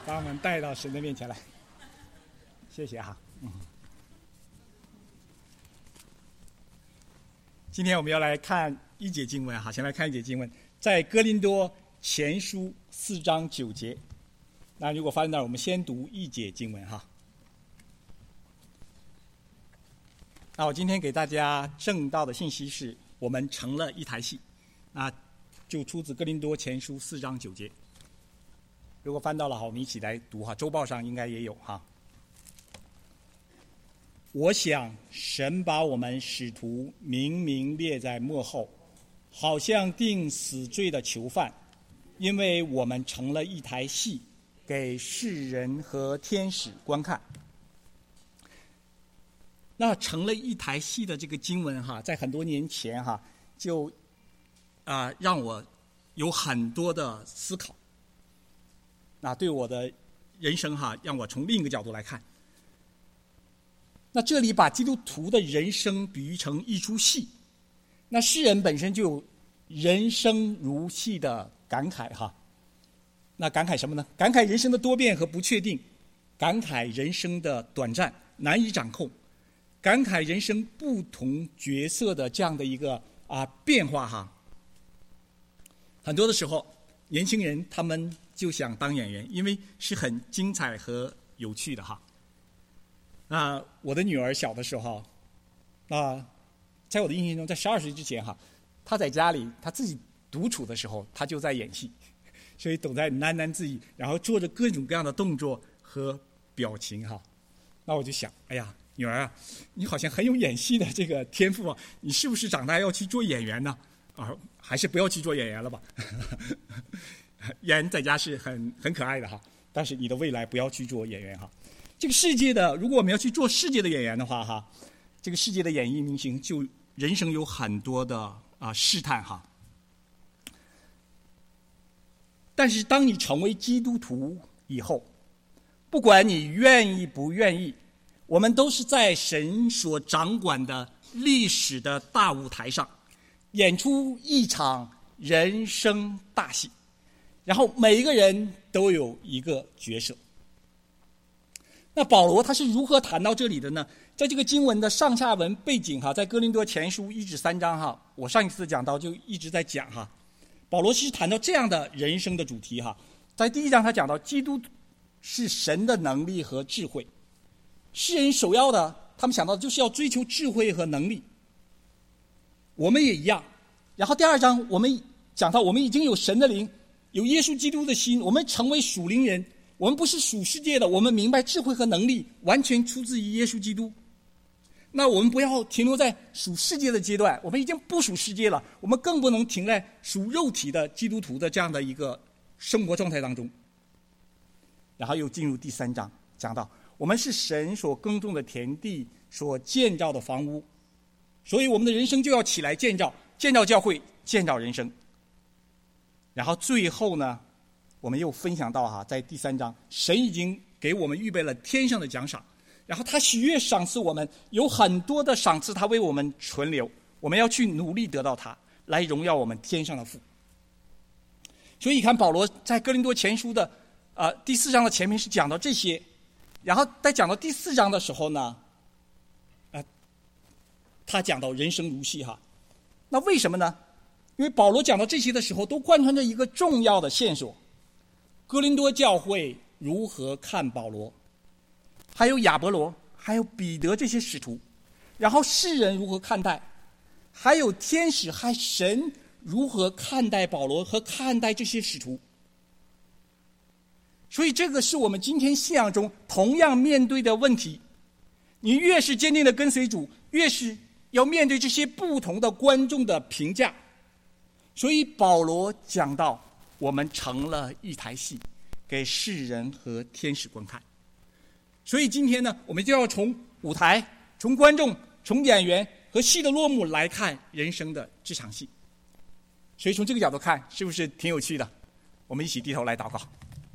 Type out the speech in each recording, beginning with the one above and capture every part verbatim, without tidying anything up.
把我们带到神的面前来，谢谢哈。嗯，今天我们要来看一节经文哈，先来看一节经文，在哥林多前书四章九节。那如果发现那儿，我们先读一节经文哈。那我今天给大家正道的信息是，我们成了一台戏，啊，就出自哥林多前书四章九节。如果翻到了好，我们一起来读哈，周报上应该也有哈。我想神把我们使徒明明列在幕后，好像定死罪的囚犯，因为我们成了一台戏，给世人和天使观看。那成了一台戏的这个经文哈，在很多年前哈，就啊、呃、让我有很多的思考。那对我的人生哈，让我从另一个角度来看。那这里把基督徒的人生比喻成一出戏，那诗人本身就有人生如戏的感慨哈。那感慨什么呢？感慨人生的多变和不确定，感慨人生的短暂难以掌控，感慨人生不同角色的这样的一个啊变化哈。很多的时候，年轻人他们就想当演员，因为是很精彩和有趣的哈。那我的女儿小的时候，啊，在我的印象中，在十二岁之前哈，她在家里她自己独处的时候，她就在演戏，所以总在喃喃自语，然后做着各种各样的动作和表情哈。那我就想，哎呀，女儿啊，你好像很有演戏的这个天赋啊，你是不是长大要去做演员呢？啊，还是不要去做演员了吧？演在家是很很可爱的哈，但是你的未来不要去做演员哈。这个世界的，如果我们要去做世界的演员的话哈，这个世界的演艺明星就人生有很多的啊、呃、试探哈。但是当你成为基督徒以后，不管你愿意不愿意，我们都是在神所掌管的历史的大舞台上，演出一场人生大戏。然后每一个人都有一个角色。那保罗他是如何谈到这里的呢？在这个经文的上下文背景哈，在哥林多前书一至三章哈，我上一次讲到就一直在讲哈。保罗其实谈到这样的人生的主题哈，在第一章他讲到基督是神的能力和智慧，世人首要的他们想到的就是要追求智慧和能力，我们也一样。然后第二章我们讲到我们已经有神的灵，有耶稣基督的心，我们成为属灵人，我们不是属世界的，我们明白智慧和能力完全出自于耶稣基督。那我们不要停留在属世界的阶段，我们已经不属世界了，我们更不能停在属肉体的基督徒的这样的一个生活状态当中。然后又进入第三章，讲到我们是神所耕种的田地，所建造的房屋，所以我们的人生就要起来建造，建造教会，建造人生。然后最后呢，我们又分享到哈，在第三章，神已经给我们预备了天上的奖赏，然后他喜悦赏赐我们，有很多的赏赐他为我们存留，我们要去努力得到它，来荣耀我们天上的父。所以你看保罗在哥林多前书的呃第四章的前面是讲到这些，然后在讲到第四章的时候呢，呃，他讲到人生如戏哈。那为什么呢？因为保罗讲到这些的时候，都贯穿着一个重要的线索：哥林多教会如何看保罗，还有亚伯罗，还有彼得这些使徒，然后世人如何看待，还有天使还神如何看待保罗和看待这些使徒。所以这个是我们今天信仰中同样面对的问题。你越是坚定的跟随主，越是要面对这些不同的观众的评价。所以保罗讲到，我们成了一台戏，给世人和天使观看。所以今天呢，我们就要从舞台、从观众、从演员和戏的落幕来看人生的这场戏。所以从这个角度看，是不是挺有趣的？我们一起低头来祷告。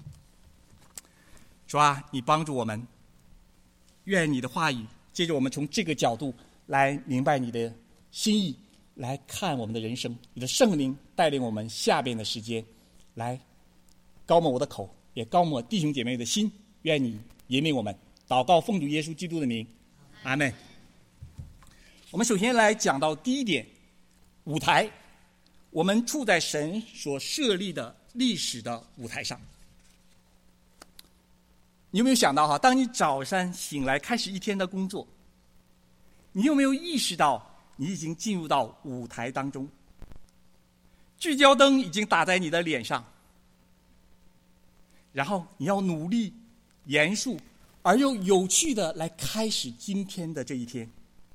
主啊，你帮助我们，愿你的话语借着我们从这个角度来明白你的心意，来看我们的人生。你的圣灵带领我们下边的时间，来高抹我的口， 也高抹弟兄姐妹的心，愿你引领我们。祷告奉主耶稣基督的名，阿们。我们首先来讲到第一点，舞台。我们处在神所设立的历史的舞台上。你有没有想到哈？当你早上醒来开始一天的工作，你有没有意识到你已经进入到舞台当中？聚焦灯已经打在你的脸上，然后你要努力、严肃而又有趣的来开始今天的这一天。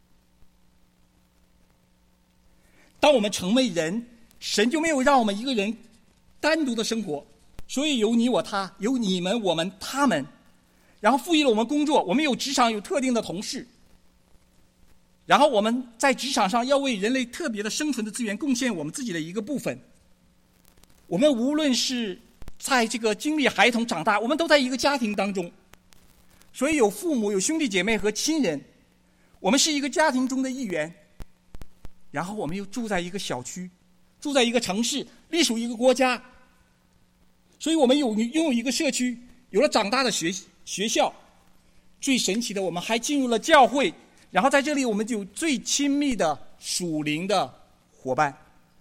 当我们成为人，神就没有让我们一个人单独的生活，所以有你我他，有你们我们他们，然后赋予了我们工作，我们有职场有特定的同事，然后我们在职场上要为人类特别的生存的资源贡献我们自己的一个部分。我们无论是在这个经历孩童长大，我们都在一个家庭当中，所以有父母有兄弟姐妹和亲人，我们是一个家庭中的一员，然后我们又住在一个小区，住在一个城市，隶属一个国家，所以我们有拥有一个社区，有了长大的学学校。最神奇的，我们还进入了教会，然后在这里我们就有最亲密的属灵的伙伴。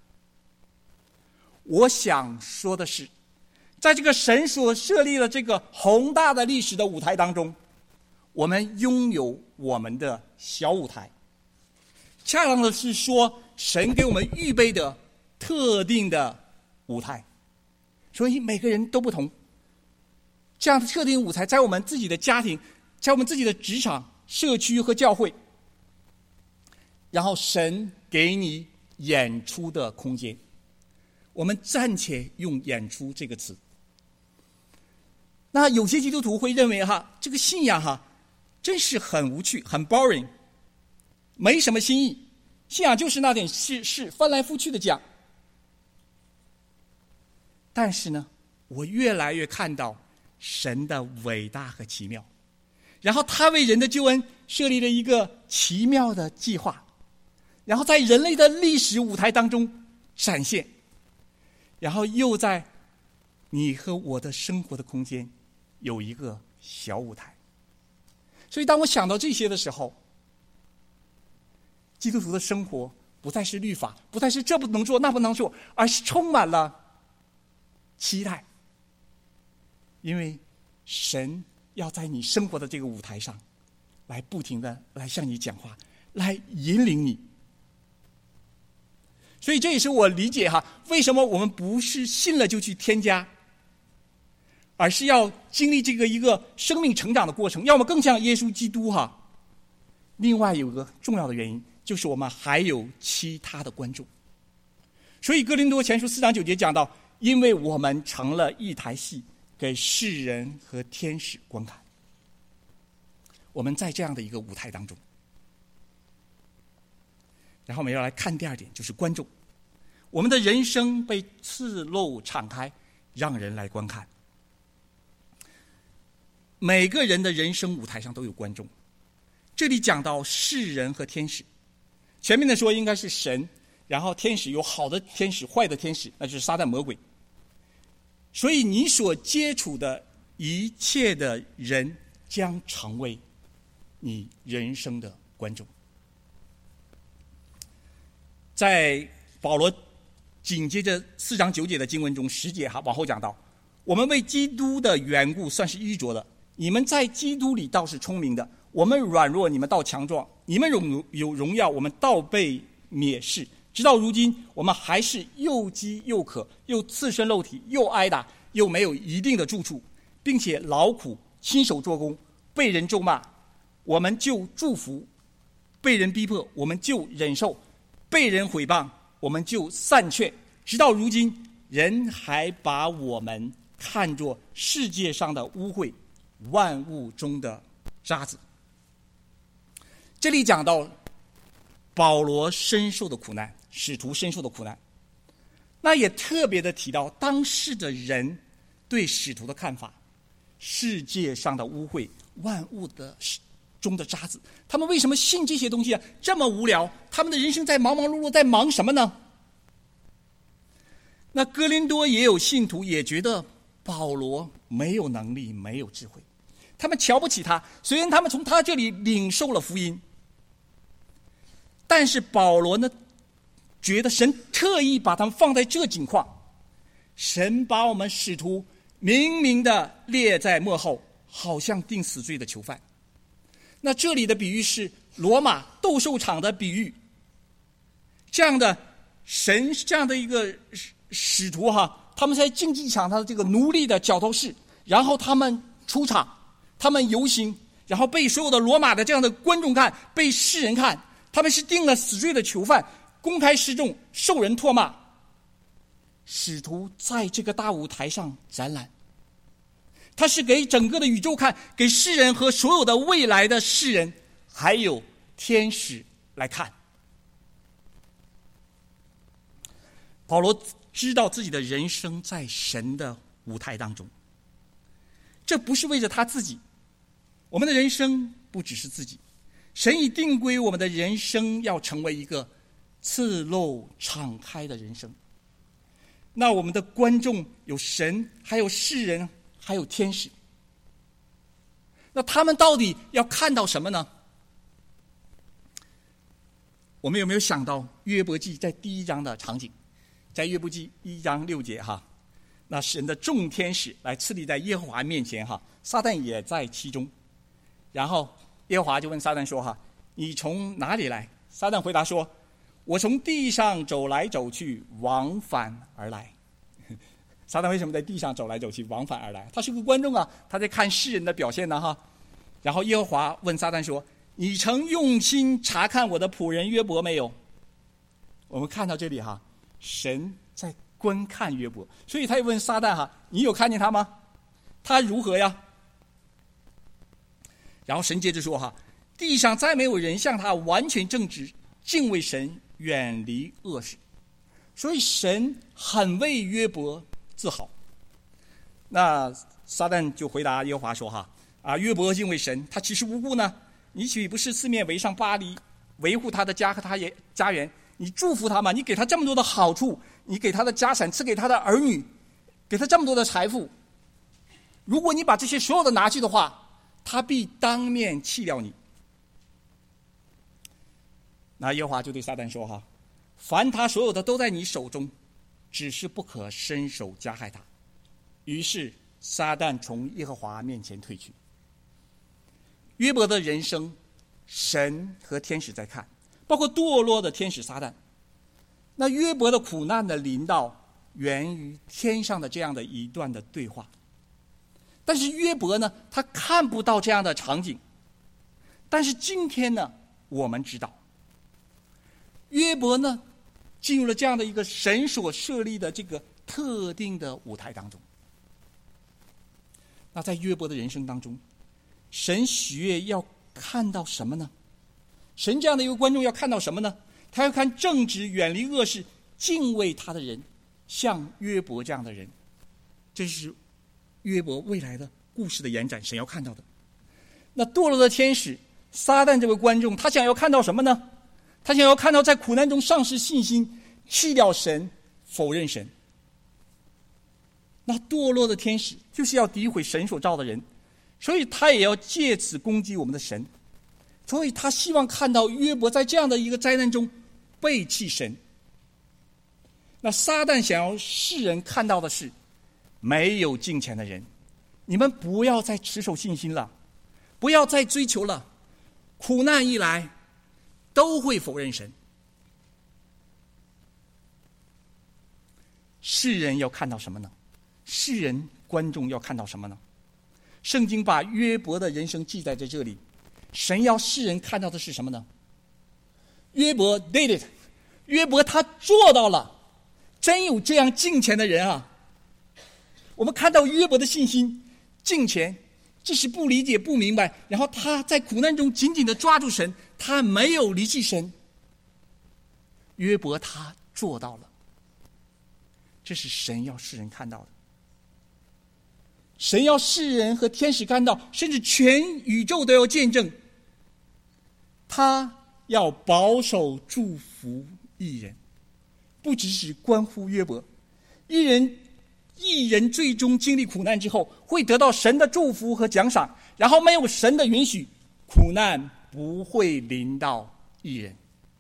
我想说的是，在这个神所设立的这个宏大的历史的舞台当中，我们拥有我们的小舞台。恰当的是说，神给我们预备的特定的舞台，所以每个人都不同。这样的特定舞台在我们自己的家庭，在我们自己的职场、社区和教会，然后神给你演出的空间。我们暂且用演出这个词。那有些基督徒会认为哈，这个信仰哈真是很无趣，很 boring， 没什么新意，信仰就是那点事事翻来覆去的讲。但是呢，我越来越看到神的伟大和奇妙，然后他为人的救恩设立了一个奇妙的计划，然后在人类的历史舞台当中展现，然后又在你和我的生活的空间有一个小舞台。所以当我想到这些的时候，基督徒的生活不再是律法，不再是这不能做那不能做，而是充满了期待。因为神要在你生活的这个舞台上来不停的来向你讲话，来引领你。所以这也是我理解哈，为什么我们不是信了就去添加，而是要经历这个一个生命成长的过程，要么更像耶稣基督哈。另外有个重要的原因，就是我们还有其他的观众。所以哥林多前书四章九节讲到，因为我们成了一台戏，给世人和天使观看。我们在这样的一个舞台当中，然后我们要来看第二点，就是观众。我们的人生被赤露敞开，让人来观看。每个人的人生舞台上都有观众。这里讲到世人和天使，前面的说应该是神，然后天使有好的天使，坏的天使，那就是撒旦魔鬼。所以你所接触的一切的人将成为你人生的观众。在保罗紧接着四章九节的经文中，十节哈往后讲到，我们为基督的缘故算是愚拙的，你们在基督里倒是聪明的。我们软弱，你们倒强壮；你们有有荣耀，我们倒被蔑视。直到如今，我们还是又饥又渴，又赤身露体，又挨打，又没有一定的住处，并且劳苦亲手做工，被人咒骂，我们就祝福；被人逼迫，我们就忍受；被人毁谤，我们就散劝。直到如今，人还把我们看作世界上的污秽，万物中的渣滓。这里讲到保罗深受的苦难，使徒深受的苦难，那也特别的提到当时的人对使徒的看法，世界上的污秽，万物的中的渣滓。他们为什么信这些东西啊？这么无聊，他们的人生在忙忙碌碌，在忙什么呢？那哥林多也有信徒也觉得保罗没有能力，没有智慧，他们瞧不起他。虽然他们从他这里领受了福音，但是保罗呢，觉得神特意把他们放在这境况，神把我们使徒明明的列在幕后，好像定死罪的囚犯。那这里的比喻是罗马斗兽场的比喻，这样的神这样的一个使徒哈，他们在竞技场他的这个奴隶的角头市，然后他们出场，他们游行，然后被所有的罗马的这样的观众看，被世人看，他们是定了死罪的囚犯，公开示众，受人唾骂。使徒在这个大舞台上展览，他是给整个的宇宙看，给世人和所有的未来的世人还有天使来看。保罗知道自己的人生在神的舞台当中，这不是为着他自己，我们的人生不只是自己，神已定规我们的人生要成为一个赤露敞开的人生。那我们的观众有神，还有世人，还有天使。那他们到底要看到什么呢？我们有没有想到约伯记在第一章的场景？在约伯记一章六节哈，那神的众天使来侍立在耶和华面前哈，撒旦也在其中。然后耶和华就问撒旦说哈，你从哪里来？撒旦回答说，我从地上走来走去，往返而来。撒旦为什么在地上走来走去，往返而来？他是个观众啊，他在看世人的表现呢哈。然后耶和华问撒旦说，你曾用心查看我的仆人约伯没有？我们看到这里哈，神在观看约伯，所以他也问撒旦哈，你有看见他吗？他如何呀？然后神接着说哈，地上再没有人像他完全正直，敬畏神，远离恶事。所以神很为约伯自豪。那撒旦就回答耶和华说哈，啊，约伯敬畏神，他岂是无辜呢？你岂不是四面围上巴黎，维护他的家和他也家园？你祝福他嘛？你给他这么多的好处，你给他的家产，赐给他的儿女，给他这么多的财富。如果你把这些所有的拿去的话，他必当面弃掉你。那耶和华就对撒旦说哈，凡他所有的都在你手中，只是不可伸手加害他。于是撒旦从耶和华面前退去。约伯的人生，神和天使在看，包括堕落的天使撒旦。那约伯的苦难的临到，源于天上的这样的一段的对话。但是约伯呢，他看不到这样的场景。但是今天呢，我们知道，约伯呢，进入了这样的一个神所设立的这个特定的舞台当中。那在约伯的人生当中，神喜悦要看到什么呢？神这样的一个观众要看到什么呢？他要看正直、远离恶事、敬畏他的人，像约伯这样的人。这是约伯未来的故事的延展，神要看到的。那堕落的天使撒旦这位观众，他想要看到什么呢？他想要看到在苦难中丧失信心，弃掉神，否认神。那堕落的天使就是要诋毁神所造的人，所以他也要借此攻击我们的神。所以他希望看到约伯在这样的一个灾难中背弃神。那撒旦想要世人看到的是，没有敬虔的人，你们不要再持守信心了，不要再追求了，苦难一来都会否认神。世人要看到什么呢？世人观众要看到什么呢？圣经把约伯的人生记载在这里，神要世人看到的是什么呢？约伯 did it， 约伯他做到了，真有这样敬虔的人啊！我们看到约伯的信心、敬虔，即使不理解、不明白，然后他在苦难中紧紧地抓住神，他没有离弃神。约伯他做到了，这是神要世人看到的。神要世人和天使看到，甚至全宇宙都要见证，他要保守祝福义人。不只是关乎约伯，义人义人最终经历苦难之后，会得到神的祝福和奖赏，然后没有神的允许，苦难不会临到义人。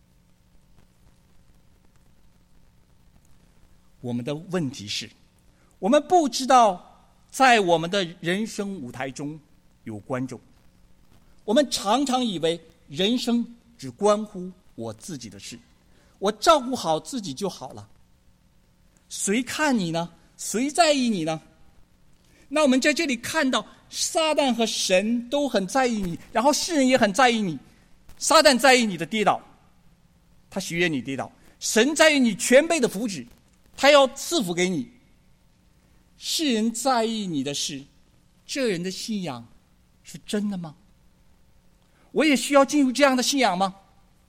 我们的问题是，我们不知道在我们的人生舞台中有观众。我们常常以为人生只关乎我自己的事，我照顾好自己就好了。谁看你呢？谁在意你呢？那我们在这里看到撒旦和神都很在意你，然后世人也很在意你。撒旦在意你的跌倒，他许愿你跌倒；神在意你全备的福祉，他要赐福给你。世人在意你的事，这人的信仰是真的吗？我也需要进入这样的信仰吗？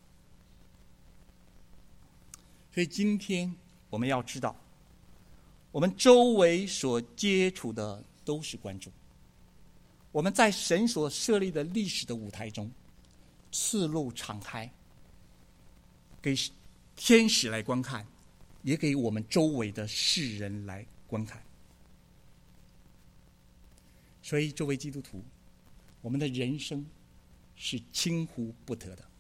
所以今天我们要知道，我们周围所接触的都是观众。我们在神所设立的历史的舞台中，刺路敞开，给天使来观看，也给我们周围的世人来观看。所以作为基督徒，我们的人生是轻忽不得的。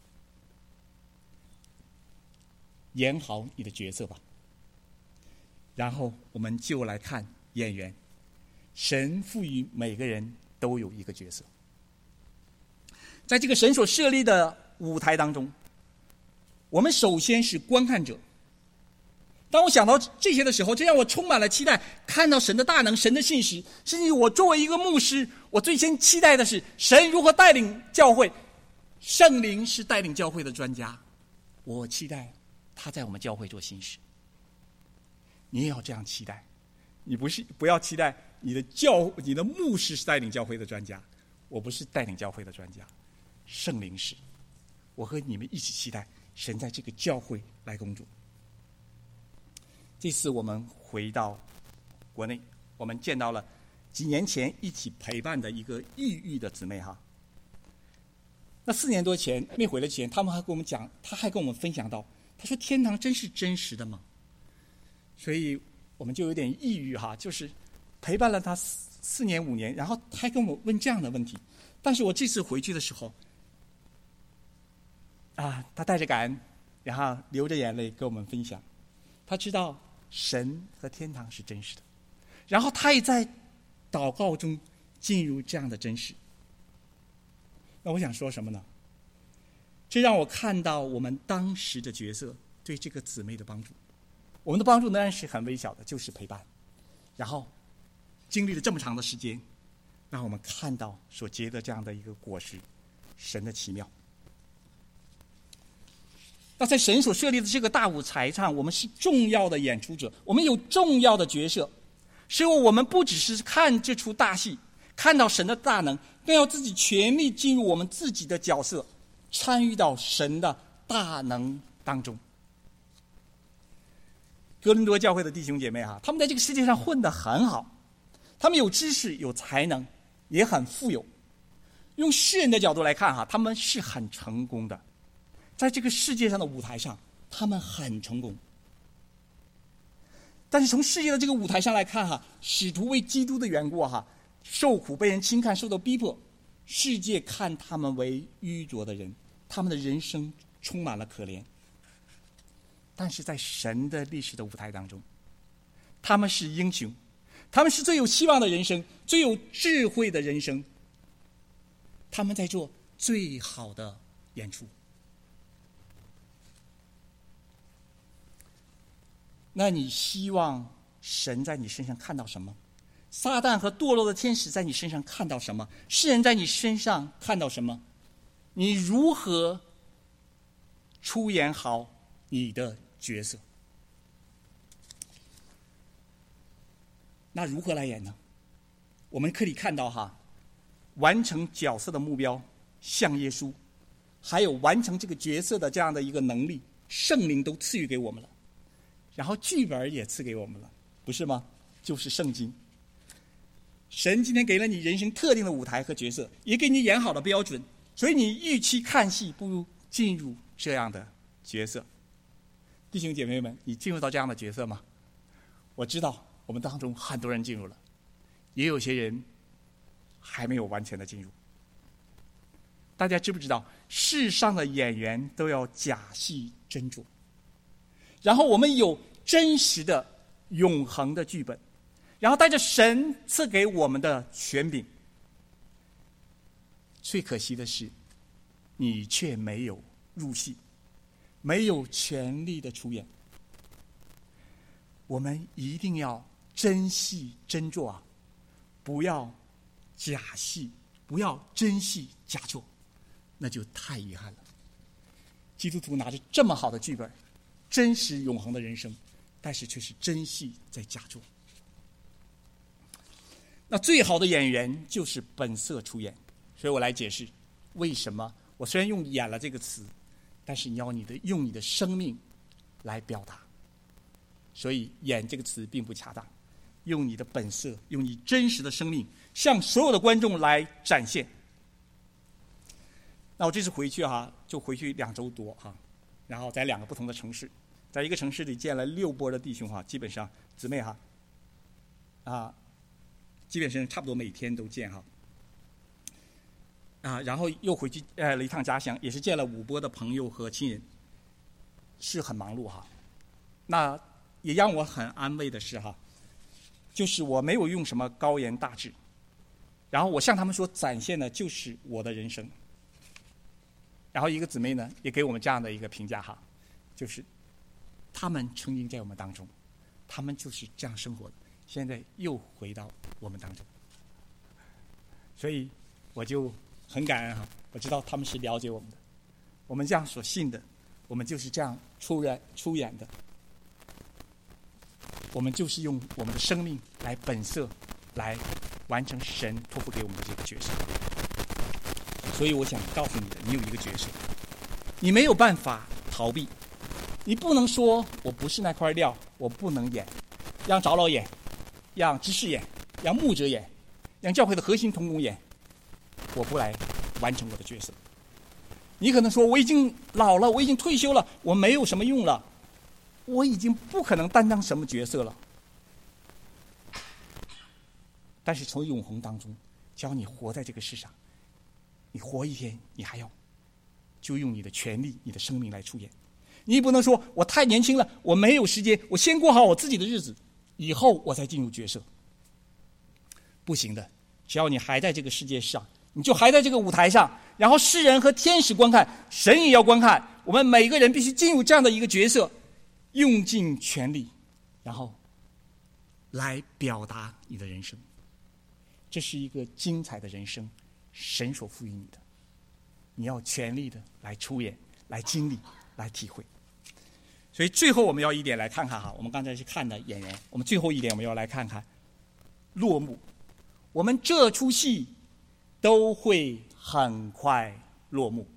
演好你的角色吧。然后我们就来看演员。神赋予每个人都有一个角色，在这个神所设立的舞台当中，我们首先是观看者。当我想到这些的时候，这让我充满了期待，看到神的大能，神的信实。甚至我作为一个牧师，我最先期待的是神如何带领教会。圣灵是带领教会的专家，我期待他在我们教会做新事。你也要这样期待，你不是不要期待你的教你的牧师是带领教会的专家，我不是带领教会的专家，圣灵是。我和你们一起期待神在这个教会来工作。这次我们回到国内，我们见到了几年前一起陪伴的一个抑郁的姊妹哈。那四年多前没回来前，他们还跟我们讲，他还跟我们分享到，他说天堂真是真实的吗？所以我们就有点抑郁哈，就是陪伴了他四四年五年，然后他还跟我问这样的问题。但是我这次回去的时候，啊，他带着感恩，然后流着眼泪跟我们分享，他知道神和天堂是真实的，然后他也在祷告中进入这样的真实。那我想说什么呢？这让我看到我们当时的角色对这个姊妹的帮助。我们的帮助当然是很微小的，就是陪伴。然后经历了这么长的时间，让我们看到所结的这样的一个果实，神的奇妙。那在神所设立的这个大舞台上，我们是重要的演出者，我们有重要的角色，所以我们不只是看这出大戏，看到神的大能，更要自己全力进入我们自己的角色，参与到神的大能当中。哥林多教会的弟兄姐妹哈，他们在这个世界上混得很好，他们有知识有才能，也很富有。用世人的角度来看哈，他们是很成功的，在这个世界上的舞台上，他们很成功。但是从世界的这个舞台上来看哈，使徒为基督的缘故哈，受苦被人轻看，受到逼迫，世界看他们为愚拙的人，他们的人生充满了可怜。但是在神的历史的舞台当中，他们是英雄，他们是最有希望的人生，最有智慧的人生，他们在做最好的演出。那你希望神在你身上看到什么？撒旦和堕落的天使在你身上看到什么？世人在你身上看到什么？你如何出演好你的角色？那如何来演呢？我们可以看到哈，完成角色的目标像耶稣，还有完成这个角色的这样的一个能力，圣灵都赐予给我们了，然后剧本也赐给我们了，不是吗？就是圣经。神今天给了你人生特定的舞台和角色，也给你演好的标准，所以你预期看戏，不如进入这样的角色。弟兄姐妹们，你进入到这样的角色吗？我知道我们当中很多人进入了，也有些人还没有完全的进入。大家知不知道，世上的演员都要假戏真做，然后我们有真实的永恒的剧本，然后带着神赐给我们的权柄。最可惜的是，你却没有入戏，没有全力的出演。我们一定要真戏真做啊，不要假戏，不要真戏假做，那就太遗憾了。基督徒拿着这么好的剧本，真实永恒的人生，但是却是真戏在假做。那最好的演员就是本色出演，所以我来解释为什么我虽然用演了这个词，但是你要你的用你的生命来表达。所以演这个词并不恰当，用你的本色，用你真实的生命向所有的观众来展现。那我这次回去哈、啊，就回去两周多哈、啊，然后在两个不同的城市，在一个城市里见了六波的弟兄哈、啊，基本上姊妹哈，啊，基本上差不多每天都见哈，啊，然后又回去呃了一趟家乡，也是见了五波的朋友和亲人，是很忙碌哈。那也让我很安慰的是哈，就是我没有用什么高言大志，然后我向他们所展现的就是我的人生。然后一个姊妹呢也给我们这样的一个评价哈，就是他们曾经在我们当中，他们就是这样生活的，现在又回到我们当中。所以我就很感恩哈，我知道他们是了解我们的，我们这样所信的，我们就是这样出演出演的。我们就是用我们的生命来本色，来完成神托付给我们的这个角色。所以我想告诉你的，你有一个角色，你没有办法逃避，你不能说我不是那块料，我不能演，让长老演，让执事演，让牧者演，让教会的核心同工演，我不来完成我的角色。你可能说我已经老了，我已经退休了，我没有什么用了，我已经不可能担当什么角色了。但是从永恒当中，只要你活在这个世上，你活一天，你还要就用你的权利、你的生命来出演。你不能说我太年轻了，我没有时间，我先过好我自己的日子，以后我再进入角色。不行的，只要你还在这个世界上，你就还在这个舞台上，然后世人和天使观看，神也要观看，我们每个人必须进入这样的一个角色，用尽全力，然后来表达你的人生。这是一个精彩的人生，神所赋予你的，你要全力的来出演，来经历，来体会。所以最后我们要一点来看看哈，我们刚才是看的演员，我们最后一点我们要来看看落幕。我们这出戏都会很快落幕。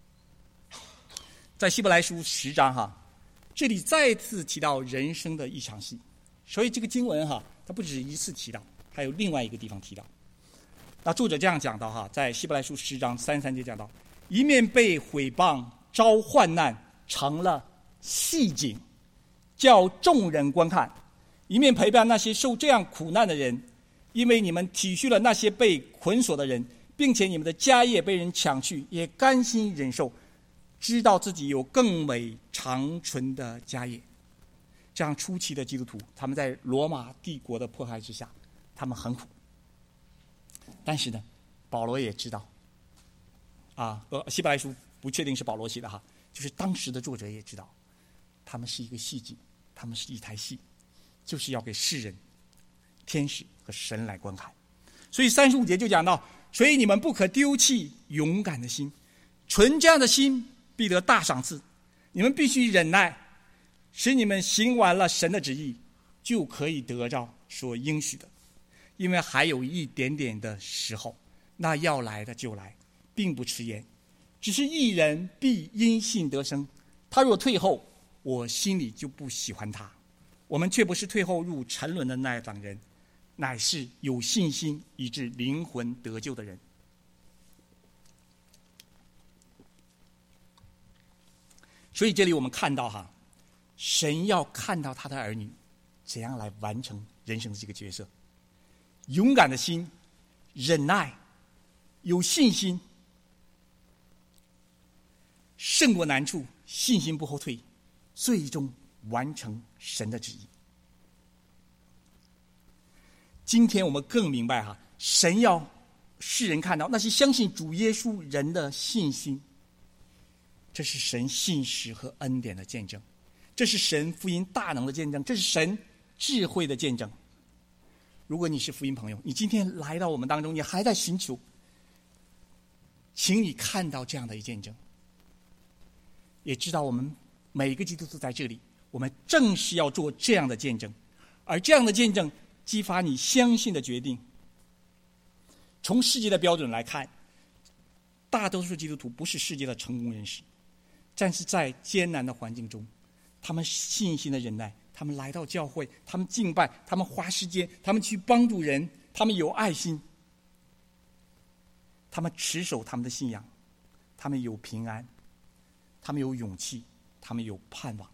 在希伯来书十章哈，这里再次提到人生的一场戏，所以这个经文哈，它不只是一次提到，还有另外一个地方提到。那作者这样讲到哈，在希伯来书十章三十三节讲到，一面被毁谤遭患难成了戏景，叫众人观看；一面陪伴那些受这样苦难的人，因为你们体恤了那些被捆锁的人，并且你们的家业被人抢去，也甘心忍受，知道自己有更美长存的家业。这样初期的基督徒，他们在罗马帝国的迫害之下，他们很苦。但是呢，保罗也知道，啊，呃，希伯来书不确定是保罗写的哈，就是当时的作者也知道，他们是一个戏剧，他们是一台戏，就是要给世人、天使和神来观看。所以三十五节就讲到，所以你们不可丢弃勇敢的心，存这样的心必得大赏赐。你们必须忍耐，使你们行完了神的旨意，就可以得着所应许的。因为还有一点点的时候，那要来的就来，并不迟延。只是义人必因信得生，他若退后，我心里就不喜欢他。我们却不是退后入沉沦的那等人，乃是有信心以致灵魂得救的人。所以这里我们看到哈，神要看到他的儿女怎样来完成人生的这个角色。勇敢的心，忍耐，有信心，胜过难处，信心不后退，最终完成神的旨意。今天我们更明白哈，神要世人看到那些相信主耶稣人的信心，这是神信实和恩典的见证，这是神福音大能的见证，这是神智慧的见证。如果你是福音朋友，你今天来到我们当中，你还在寻求，请你看到这样的一见证，也知道我们每个基督徒在这里，我们正是要做这样的见证，而这样的见证激发你相信的决定。从世界的标准来看，大多数基督徒不是世界的成功人士，但是在艰难的环境中，他们信心的忍耐，他们来到教会，他们敬拜，他们花时间，他们去帮助人，他们有爱心，他们持守他们的信仰，他们有平安，他们有勇气，他们有盼望。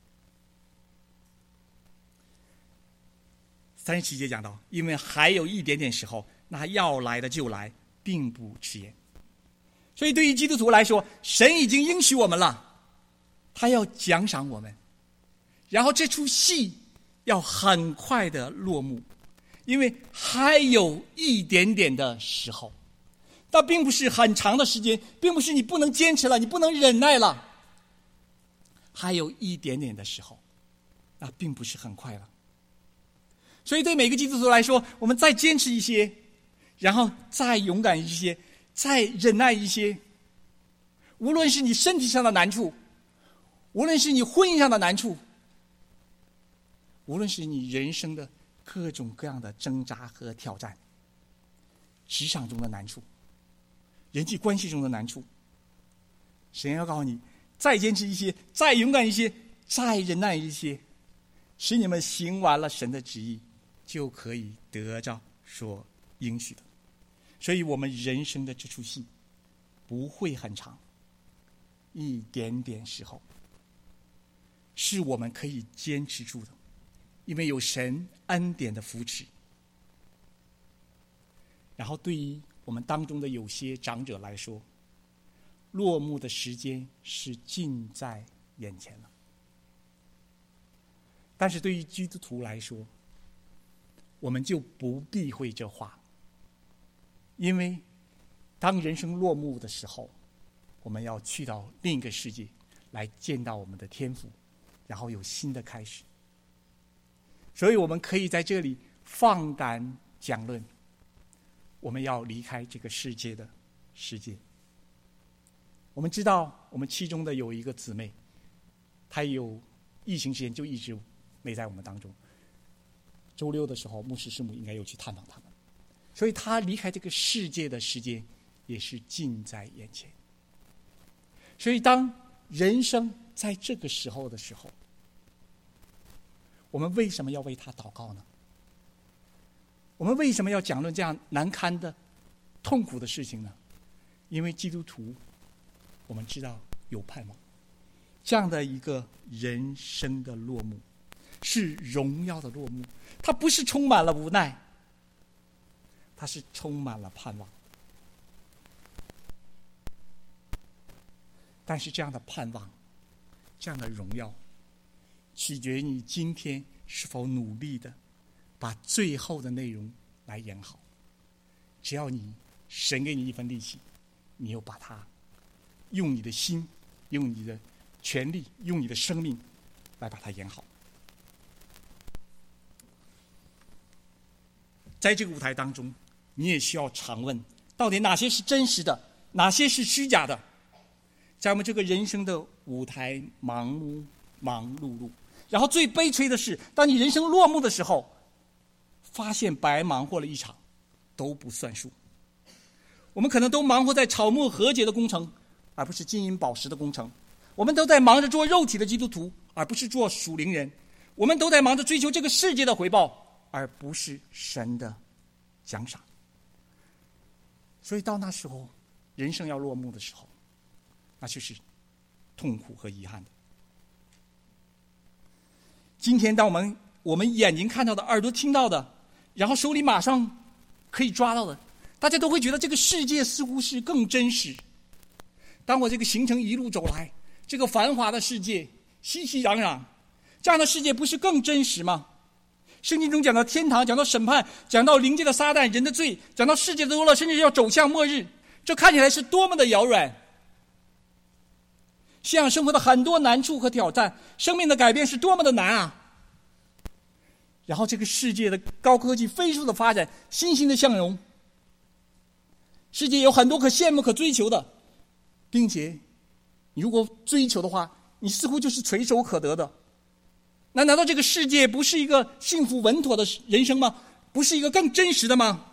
三十七节讲到，因为还有一点点时候，那要来的就来，并不迟延。所以对于基督徒来说，神已经应许我们了，他要奖赏我们，然后这出戏要很快的落幕，因为还有一点点的时候，那并不是很长的时间，并不是你不能坚持了，你不能忍耐了，还有一点点的时候，那并不是很快了。所以对每个基督徒来说，我们再坚持一些，然后再勇敢一些，再忍耐一些，无论是你身体上的难处，无论是你婚姻上的难处，无论是你人生的各种各样的挣扎和挑战，职场中的难处，人际关系中的难处，神要告诉你，再坚持一些，再勇敢一些，再忍耐一些，使你们行完了神的旨意，就可以得着所应许的。所以我们人生的这出戏不会很长，一点点时候是我们可以坚持住的，因为有神恩典的扶持。然后对于我们当中的有些长者来说，落幕的时间是近在眼前了。但是对于基督徒来说，我们就不避讳这话，因为当人生落幕的时候，我们要去到另一个世界来见到我们的天父，然后有新的开始。所以我们可以在这里放胆讲论，我们要离开这个世界的世界。我们知道我们其中的有一个姊妹，她有疫情时间就一直没在我们当中，周六的时候牧师师母应该有去探访他们，所以她离开这个世界的时间也是近在眼前。所以当人生在这个时候的时候，我们为什么要为他祷告呢？我们为什么要讲论这样难堪的痛苦的事情呢？因为基督徒我们知道有盼望，这样的一个人生的落幕是荣耀的落幕，它不是充满了无奈，它是充满了盼望。但是这样的盼望，这样的荣耀，取决于你今天是否努力的把最后的内容来演好。只要你神给你一份力气，你又把它用你的心，用你的全力，用你的生命来把它演好。在这个舞台当中，你也需要常问，到底哪些是真实的，哪些是虚假的。在我们这个人生的舞台忙碌忙碌碌，然后最悲催的是，当你人生落幕的时候，发现白忙活了一场都不算数。我们可能都忙活在草木和解的工程，而不是金银宝石的工程。我们都在忙着做肉体的基督徒，而不是做属灵人。我们都在忙着追求这个世界的回报，而不是神的奖赏。所以到那时候，人生要落幕的时候，那就是痛苦和遗憾的。今天当我们我们眼睛看到的、耳朵听到的，然后手里马上可以抓到的，大家都会觉得这个世界似乎是更真实。当我这个行程一路走来，这个繁华的世界熙熙攘攘，这样的世界不是更真实吗？圣经中讲到天堂，讲到审判，讲到灵界的撒旦、人的罪，讲到世界的多乐，甚至要走向末日，这看起来是多么的遥远。信仰生活的很多难处和挑战，生命的改变是多么的难啊！然后这个世界的高科技飞速的发展，欣欣的向荣，世界有很多可羡慕可追求的，并且你如果追求的话，你似乎就是垂手可得的。那难道这个世界不是一个幸福稳妥的人生吗？不是一个更真实的吗？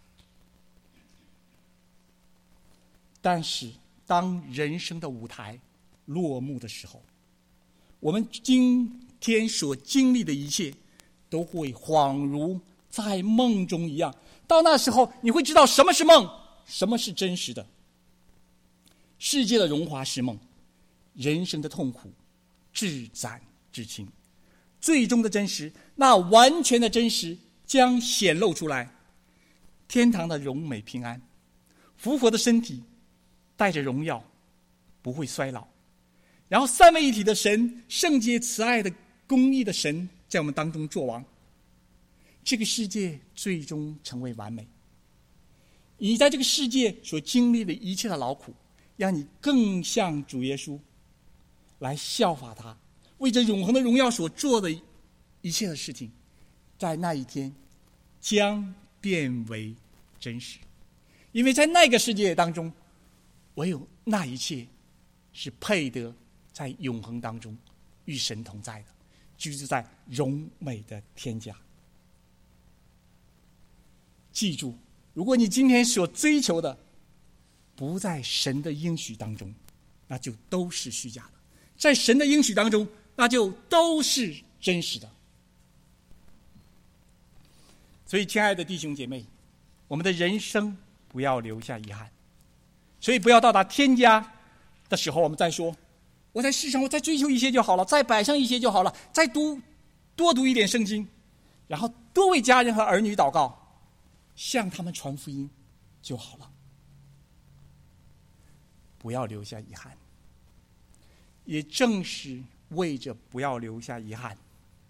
但是当人生的舞台落幕的时候，我们今天所经历的一切都会恍如在梦中一样。到那时候你会知道什么是梦，什么是真实的。世界的荣华是梦，人生的痛苦至暂至轻，最终的真实，那完全的真实将显露出来。天堂的荣美平安，复活的身体带着荣耀，不会衰老。然后三位一体的神，圣洁慈爱的公义的神在我们当中作王，这个世界最终成为完美。你在这个世界所经历的一切的劳苦，让你更像主耶稣，来效法他，为着永恒的荣耀所做的一切的事情，在那一天将变为真实。因为在那个世界当中，唯有那一切是配得在永恒当中与神同在的，居住在荣美的天家。记住，如果你今天所追求的不在神的应许当中，那就都是虚假的；在神的应许当中，那就都是真实的。所以亲爱的弟兄姐妹，我们的人生不要留下遗憾，所以不要到达天家的时候我们再说，我在世上我再追求一些就好了，再摆上一些就好了，再读多读一点圣经，然后多为家人和儿女祷告，向他们传福音就好了。不要留下遗憾。也正是为着不要留下遗憾，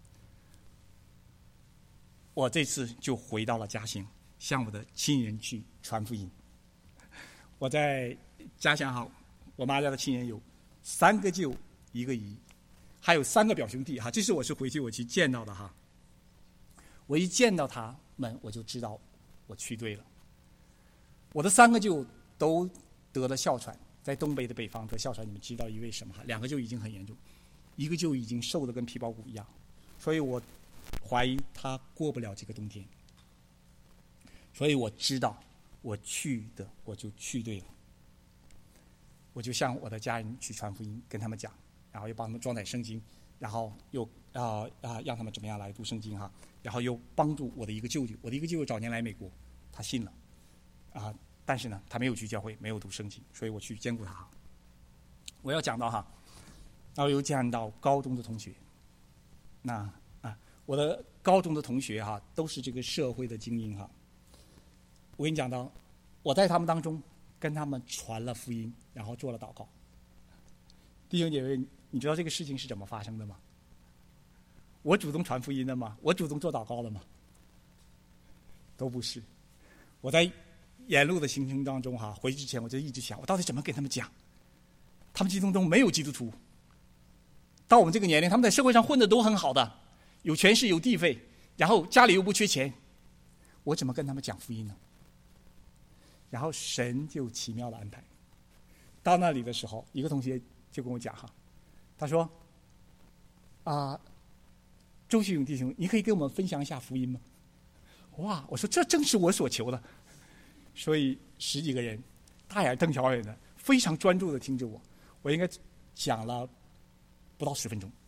我这次就回到了嘉兴，向我的亲人去传福音。我在家乡哈，我妈家的亲人有三个舅一个姨，还有三个表兄弟哈。这是我是回去我去见到的哈。我一见到他们，我就知道我去对了。我的三个舅都得了哮喘，在东北的北方得哮喘，你们知道因为什么？两个就已经很严重，一个就已经瘦得跟皮包骨一样，所以我怀疑他过不了这个冬天。所以我知道我去的我就去对了，我就向我的家人去传福音，跟他们讲，然后又帮他们装载圣经，然后又啊啊让他们怎么样来读圣经哈，然后又帮助我的一个舅舅，我的一个舅舅早年来美国，他信了啊。但是呢，他没有去教会，没有读圣经，所以我去兼顾他。我要讲到哈，然后又见到高中的同学，那啊，我的高中的同学哈，都是这个社会的精英哈。我跟你讲到，我在他们当中跟他们传了福音，然后做了祷告。弟兄姐妹，你知道这个事情是怎么发生的吗？我主动传福音的吗？我主动做祷告的吗？都不是。我在沿路的行程当中哈，回去之前我就一直想，我到底怎么给他们讲？他们基督中没有基督徒，到我们这个年龄，他们在社会上混得都很好的，有权势有地位，然后家里又不缺钱，我怎么跟他们讲福音呢？然后神就奇妙的安排，到那里的时候，一个同学就跟我讲哈，他说：“啊，周旭勇弟兄，你可以跟我们分享一下福音吗？”哇，我说这正是我所求的。所以十几个人大眼瞪小眼的，非常专注的听着我。我应该讲了不到十分钟，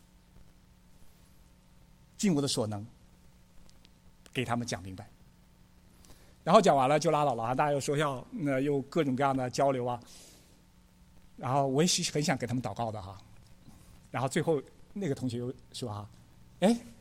尽我的所能给他们讲明白。然后讲完了就拉倒了啊，大家又说要那又各种各样的交流啊。然后我也是很想给他们祷告的哈。然后最后那个同学又说哈，哎，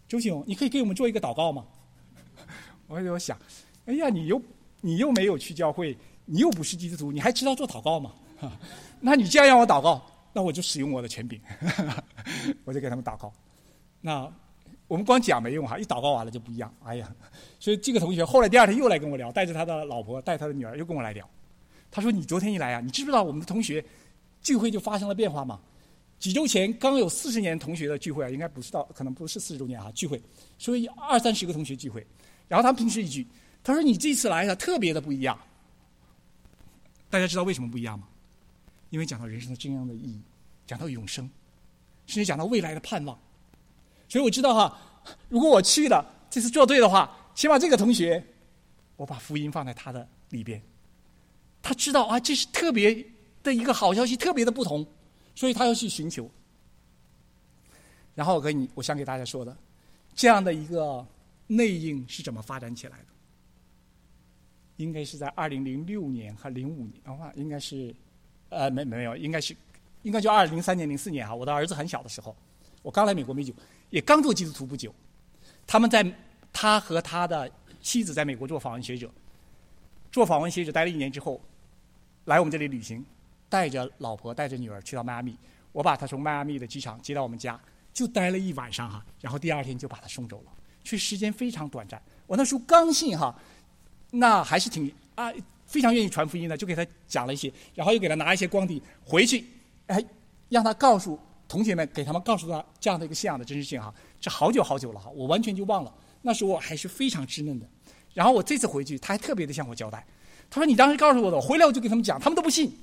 周信勇，你可以给我们做一个祷告吗？我就想，哎呀，你又你又没有去教会，你又不是基督徒，你还知道做祷告吗？那你既然让我祷告，那我就使用我的权柄，我就给他们祷告。那我们光讲没用哈，一祷告完了就不一样。哎呀，所以这个同学后来第二天又来跟我聊，带着他的老婆，带他的女儿又跟我来聊。他说：“你昨天一来啊，你知不知道我们的同学聚会就发生了变化吗？几周前刚有四十年同学的聚会啊，应该不是到，可能不是四十周年啊聚会，所以二三十个同学聚会。然后他们平时一句，他说你这次来啊特别的不一样。大家知道为什么不一样吗？因为讲到人生的真正的意义，讲到永生，甚至讲到未来的盼望。所以我知道哈，如果我去了这次做对的话，起码这个同学，我把福音放在他的里边，他知道啊，这是特别的一个好消息，特别的不同，所以他要去寻求。然后我跟你，我想给大家说的，这样的一个内应是怎么发展起来的？应该是在二零零六年和零五年啊，应该是，呃，没没有，应该是，应该就二零零三年、零四年哈，我的儿子很小的时候，我刚来美国没久，也刚做基督徒不久，他们在他和他的妻子在美国做访问学者，做访问学者待了一年之后，来我们这里旅行，带着老婆带着女儿去到迈阿密，我把他从迈阿密的机场接到我们家，就待了一晚上哈，然后第二天就把他送走了，所以时间非常短暂。我那时候刚信哈，那还是挺啊非常愿意传福音的，就给他讲了一些，然后又给他拿一些光碟回去，哎，让他告诉同学们，给他们告诉他这样的一个信仰的真实性哈，这好久好久了哈，我完全就忘了，那时候我还是非常稚嫩的。然后我这次回去，他还特别的向我交代，他说你当时告诉我的，我回来我就给他们讲，他们都不信。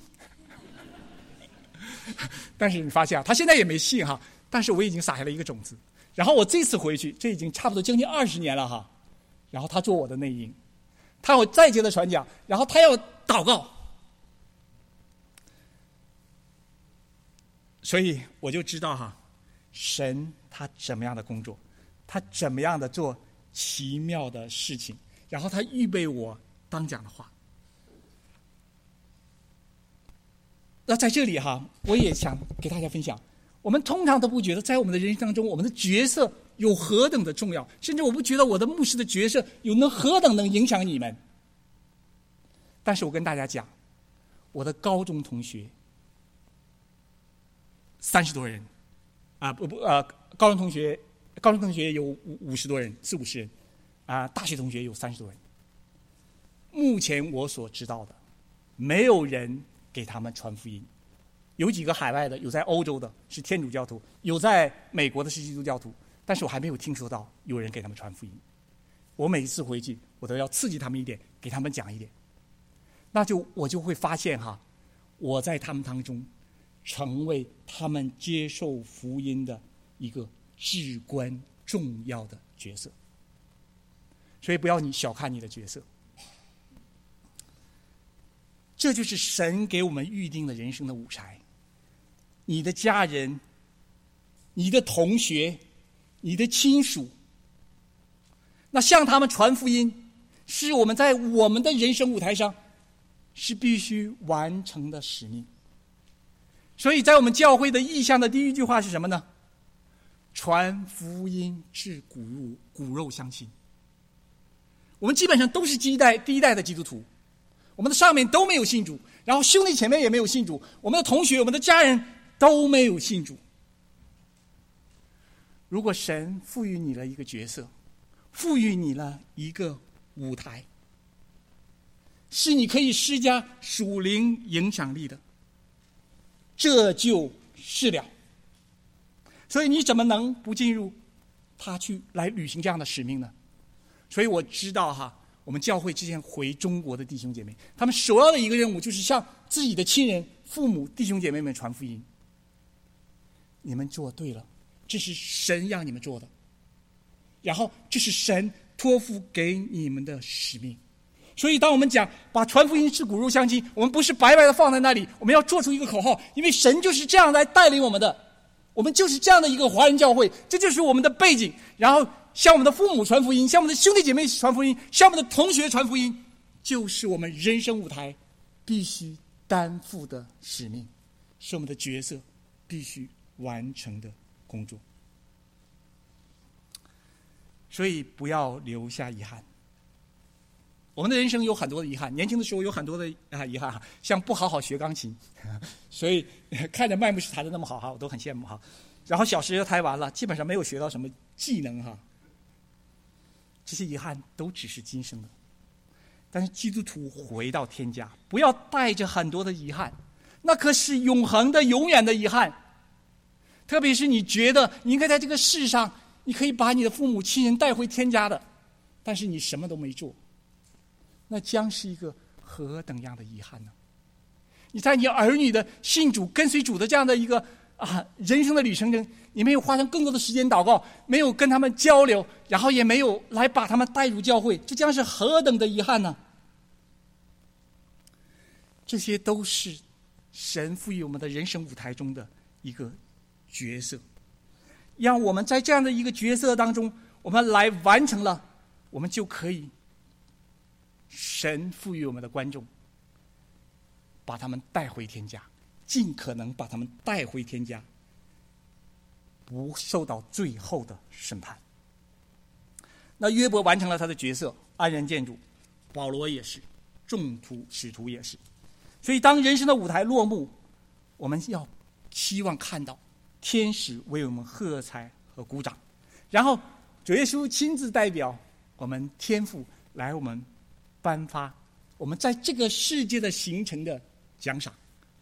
但是你发现啊，他现在也没信哈，但是我已经撒下了一个种子。然后我这次回去，这已经差不多将近二十年了哈。然后他做我的内应，他要再接着传讲，然后他要祷告，所以我就知道哈，神他怎么样的工作，他怎么样的做奇妙的事情，然后他预备我当讲的话。那在这里哈，我也想给大家分享，我们通常都不觉得在我们的人生当中，我们的角色有何等的重要，甚至我不觉得我的牧师的角色有能何等能影响你们。但是我跟大家讲，我的高中同学三十多人，啊不不呃，高中同学高中同学有五五十多人，四五十人，啊，大学同学有三十多人。目前我所知道的，没有人给他们传福音。有几个海外的，有在欧洲的是天主教徒，有在美国的是基督教徒，但是我还没有听说到有人给他们传福音。我每一次回去，我都要刺激他们一点，给他们讲一点，那就我就会发现哈，我在他们当中成为他们接受福音的一个至关重要的角色。所以不要你小看你的角色，这就是神给我们预定的人生的舞台。你的家人、你的同学、你的亲属，那向他们传福音，是我们在我们的人生舞台上是必须完成的使命。所以在我们教会的意向的第一句话是什么呢？传福音至骨肉骨肉相亲。我们基本上都是第一代第一代的基督徒，我们的上面都没有信主，然后兄弟姐妹也没有信主，我们的同学、我们的家人都没有信主。如果神赋予你了一个角色，赋予你了一个舞台，是你可以施加属灵影响力的，这就是了。所以你怎么能不进入他去来履行这样的使命呢？所以我知道哈，我们教会之前回中国的弟兄姐妹，他们首要的一个任务就是向自己的亲人、父母、弟兄姐妹们传福音。你们做对了，这是神让你们做的，然后这是神托付给你们的使命。所以当我们讲把传福音至骨肉相亲，我们不是白白的放在那里，我们要做出一个口号，因为神就是这样来带领我们的，我们就是这样的一个华人教会，这就是我们的背景。然后向我们的父母传福音，向我们的兄弟姐妹传福音，向我们的同学传福音，就是我们人生舞台必须担负的使命，是我们的角色必须完成的工作。 所以不要留下遗憾。我们的人生有很多的遗憾，年轻的时候有很多的啊遗憾，像不好好学钢琴，所以看着麦牧师弹的那么好哈，我都很羡慕哈。然后小时候弹完了，基本上没有学到什么技能哈。这些遗憾都只是今生的，但是基督徒回到天家，不要带着很多的遗憾，那可是永恒的、永远的遗憾。特别是你觉得你应该在这个世上，你可以把你的父母亲人带回天家的，但是你什么都没做。那将是一个何等样的遗憾呢？你在你儿女的信主、跟随主的这样的一个啊人生的旅程中，你没有花上更多的时间祷告，没有跟他们交流，然后也没有来把他们带入教会，这将是何等的遗憾呢？这些都是神赋予我们的人生舞台中的一个角色，让我们在这样的一个角色当中，我们来完成了，我们就可以神赋予我们的观众，把他们带回天家，尽可能把他们带回天家，不受到最后的审判。那约伯完成了他的角色，安然见主，保罗也是，众徒使徒也是。所以当人生的舞台落幕，我们要期望看到天使为我们喝彩和鼓掌，然后主耶稣亲自代表我们天父来我们颁发我们在这个世界的形成的奖赏。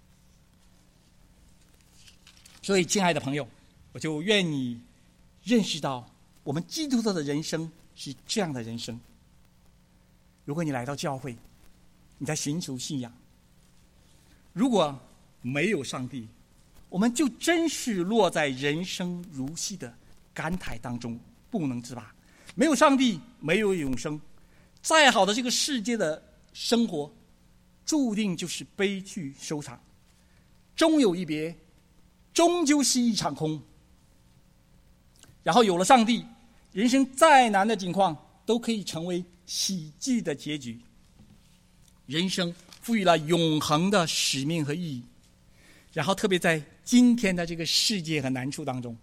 所以亲爱的朋友，我就愿你认识到我们基督徒的人生是这样的人生。如果你来到教会，你在寻求信仰，如果没有上帝，我们就真是落在人生如戏的感慨当中不能自拔。没有上帝，没有永生，再好的这个世界的生活注定就是悲剧收场，终有一别，终究是一场空。然后有了上帝，人生再难的境况都可以成为喜剧的结局。人生赋予了永恒的使命和意义，然后特别在今天的这个世界和难处当中，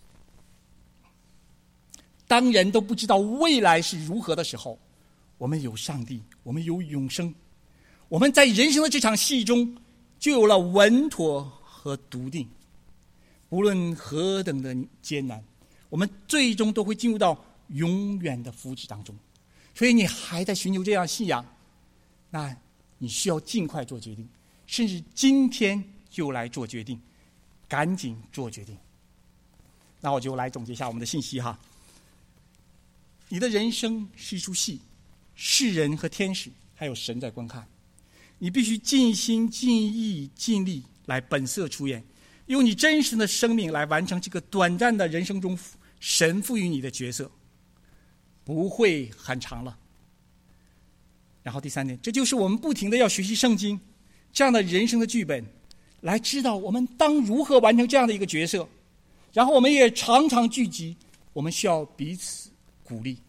当人都不知道未来是如何的时候，我们有上帝，我们有永生，我们在人生的这场戏中就有了稳妥和笃定。无论何等的艰难，我们最终都会进入到永远的福祉当中。所以你还在寻求这样信仰，那你需要尽快做决定，甚至今天就来做决定，赶紧做决定。那我就来总结一下我们的信息哈。你的人生是一出戏，世人和天使还有神在观看，你必须尽心尽意尽力来本色出演，用你真实的生命来完成这个短暂的人生中神赋予你的角色，不会很长了。然后第三点，这就是我们不停的要学习圣经这样的人生的剧本，来知道我们当如何完成这样的一个角色。然后我们也常常聚集，我们需要彼此鼓励。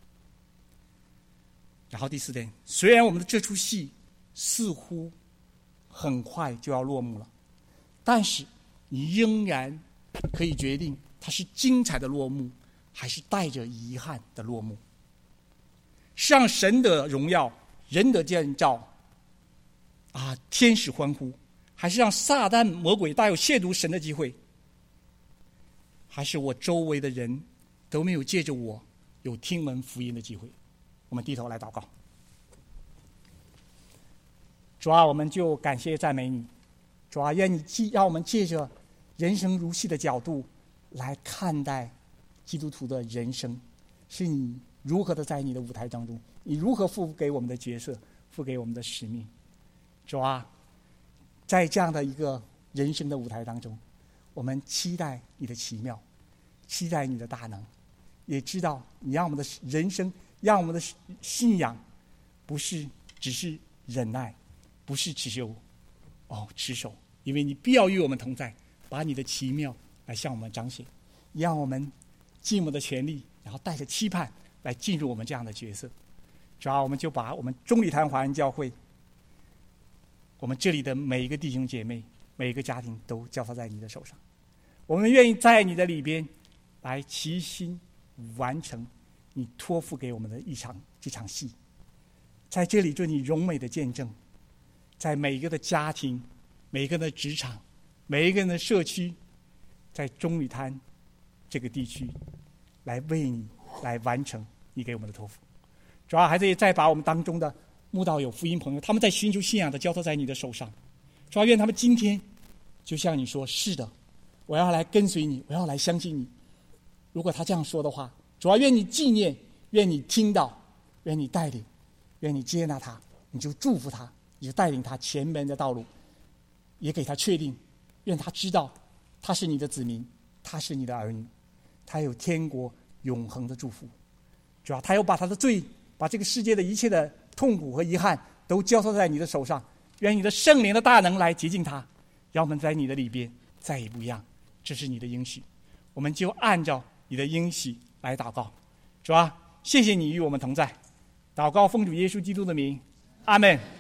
然后第四点，虽然我们的这出戏似乎很快就要落幕了，但是你仍然可以决定它是精彩的落幕，还是带着遗憾的落幕。是让神的荣耀、人的建造啊，天使欢呼，还是让撒旦魔鬼大有亵渎神的机会？还是我周围的人都没有借着我有听闻福音的机会？我们低头来祷告。主啊，我们就感谢赞美你。主啊，愿你让我们借着人生如戏的角度来看待基督徒的人生，是你如何的在你的舞台当中，你如何付给我们的角色，付给我们的使命。主啊，在这样的一个人生的舞台当中，我们期待你的奇妙，期待你的大能，也知道你让我们的人生，让我们的信仰不是只是忍耐，不是只有哦持守，因为你必要与我们同在，把你的奇妙来向我们彰显，让我们尽我们的全力，然后带着期盼来进入我们这样的角色。主要我们就把我们中礼坛华人教会，我们这里的每一个弟兄姐妹，每一个家庭都交托在你的手上。我们愿意在你的里边来齐心完成你托付给我们的一场这场戏。在这里做你荣美的见证，在每一个的家庭，每一个的职场，每一个人的社区，在中屿滩这个地区，来为你来完成你给我们的托付。主要孩子也再把我们当中的慕道友、福音朋友，他们在寻求信仰的交托在你的手上。主要愿他们今天就像你说，是的，我要来跟随你，我要来相信你。如果他这样说的话，主要愿你纪念，愿你听到，愿你带领，愿你接纳他，你就祝福他，你就带领他前门的道路，也给他确定，愿他知道他是你的子民，他是你的儿女，他有天国永恒的祝福。主要他又把他的罪，把这个世界的一切的痛苦和遗憾都交托在你的手上，愿你的圣灵的大能来洁净他，让我们在你的里边再也不一样。这是你的应许，我们就按照你的应许来祷告。主啊，谢谢你与我们同在，祷告奉主耶稣基督的名，阿们。